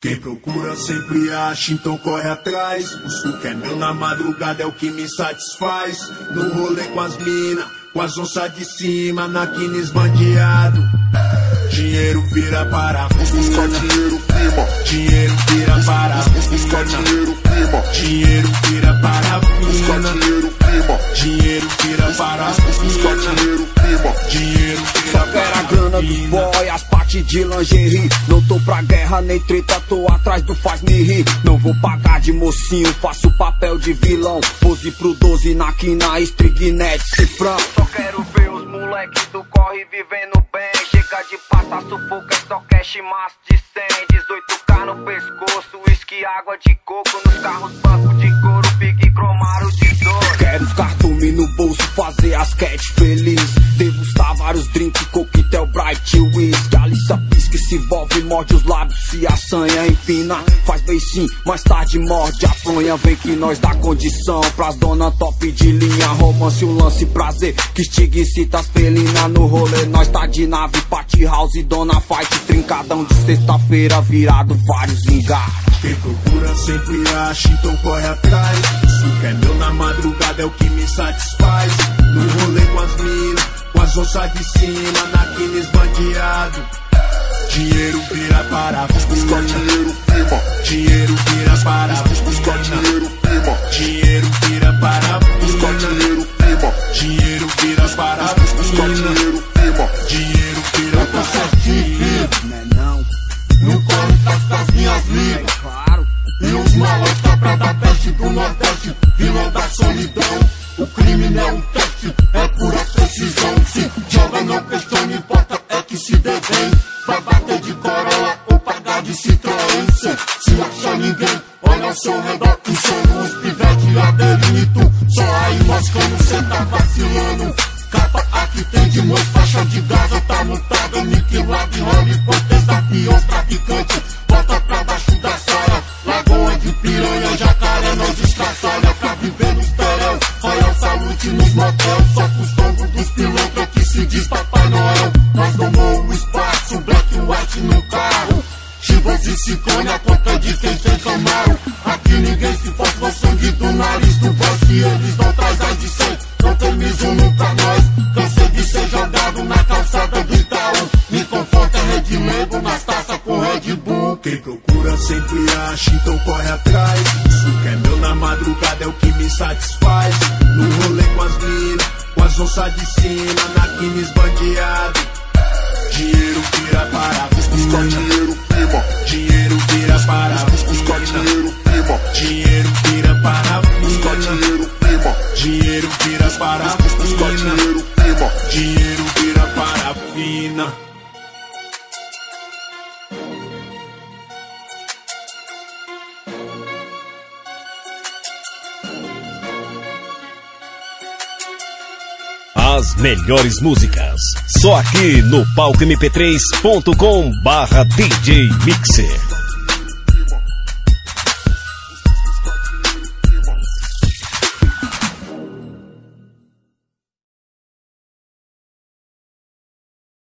Quem procura sempre acha, então corre atrás. O sul que é meu na madrugada é o que me satisfaz. No rolê com as mina, com as onças de cima, na quina esbandeado. Dinheiro vira parafuso, dinheiro firma. Dinheiro vira parafuso, dinheiro firma. Dinheiro vira parafina. Dinheiro firma. Dinheiro vira parafuso, dinheiro firma. Dinheiro vira só quero a grana dos boy, as partes de lingerie. Não tô pra guerra nem treta, tô atrás do faz-me rir. Não vou pagar de mocinho, faço papel de vilão. Pose pro 12 na quina, estrignete, cifrão. Só quero ver os moleques do corre vivendo bem. Chega de passar sufoco, é só cash massa de 100. 18K no pescoço, uísque, água de coco. Nos carros, banco de couro, big cromaro de dor. Quero os cartume no bolso, fazer as cat feliz. Degustar vários drinks, coquetel, bright, whisky. Alicia pisca, se envolve, morde os lábios, se assanha, empina. Faz beicinho, mais tarde morde a fronha. Vem que nós dá condição pras dona top de linha. Romance, um lance, prazer, que estiga e cita as felinas. No rolê nós tá de nave, party house, dona fight. Trincadão de sexta-feira, virado vários engates. Quem procura sempre acha, então corre atrás. Isso que é meu na madrugada é o que me satisfaz. No rolê com as minas, com as onças de cima, na quina esbandeado. Dinheiro vira parafuso, dinheiro firma. Dinheiro vira parafuso, dinheiro firma. Dinheiro vira parafina. Dinheiro firma. Dinheiro vira parafuso, dinheiro firma. Dinheiro vira parafina. Não corre com as minhas ligas. Claro. E os malandros tá pra dar peste pro Nordeste. Vilão da solidão. O crime não é um teste, é pura precisão. Se joga não questiona, importa é que se devém. Vai bater de Corolla ou pagar de Citroën. Se acha ninguém, olha ao seu redor. Que são os pivete aderindo e tu só aí moscando, cê tá vacilando. Capa aqui tem de monte, faixa de Gaza tá montada, aniquilado e role, desafiou os traficantes, bota pra baixo da saia, lagoa de piranha, jacaré, nós descaçolha pra viver nos terel, Royal Salute nos motel, só pros tombos dos pilantras que se diz Papai Noel, nós domou o espaço, black e white no carro, Chivas e Ciclone, a conta de quem tem Camaro, aqui ninguém se fosse o sangue do nariz do boss, e eles não traz as de 100, não tem Mizuno pra nós, cansei de ser jogado na calçada do Itaú, me conforta Red Label nas taças com Red Bull. Quem procura sempre acha, então corre atrás. Isso que é meu na madrugada é o que me satisfaz. No rolê com as minas, com as onças de cima, na quina esbandeado. Dinheiro vira parafuso, dinheiro firma. Dinheiro vira parafuso, dinheiro firma. Dinheiro vira parafina. Dinheiro firma. Dinheiro vira parafuso, dinheiro firma. Dinheiro vira parafina. As melhores músicas, só aqui no palcomp3.com/DJ Mixer.